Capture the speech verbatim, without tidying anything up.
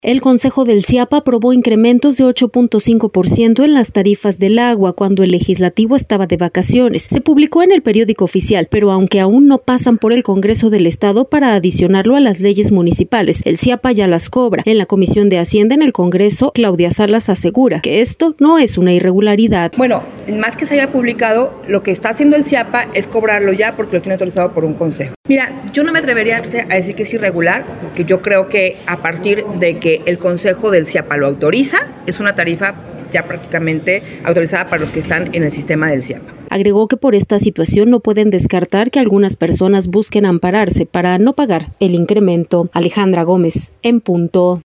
El Consejo del Ciapa aprobó incrementos de ocho punto cinco por ciento en las tarifas del agua cuando el legislativo estaba de vacaciones. Se publicó en el periódico oficial, pero aunque aún no pasan por el Congreso del Estado para adicionarlo a las leyes municipales, el Ciapa ya las cobra. En la Comisión de Hacienda en el Congreso, Claudia Salas asegura que esto no es una irregularidad. Bueno, más que se haya publicado, lo que está haciendo el Ciapa es cobrarlo ya porque lo tiene autorizado por un consejo. Mira, yo no me atrevería a decir que es irregular, porque yo creo que a partir de que el Consejo del Ciapa lo autoriza, es una tarifa ya prácticamente autorizada para los que están en el sistema del Ciapa. Agregó que por esta situación no pueden descartar que algunas personas busquen ampararse para no pagar el incremento. Alejandra Gómez, en punto.